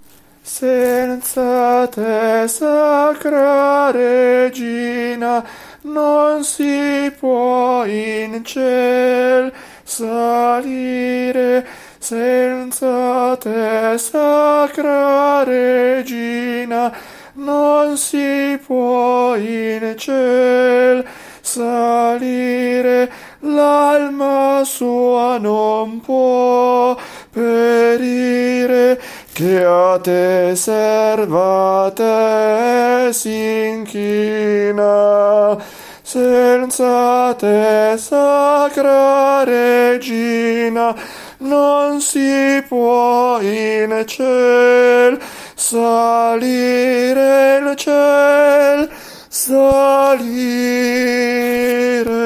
Senza te, Sacra Regina, non si può in ciel salire. Senza te, Sacra Regina, non si può in ciel salire. L'alma sua non può perire, che a te serva, a te si inchina. Senza te, Sacra Regina, non si può in ciel salire, in ciel salire.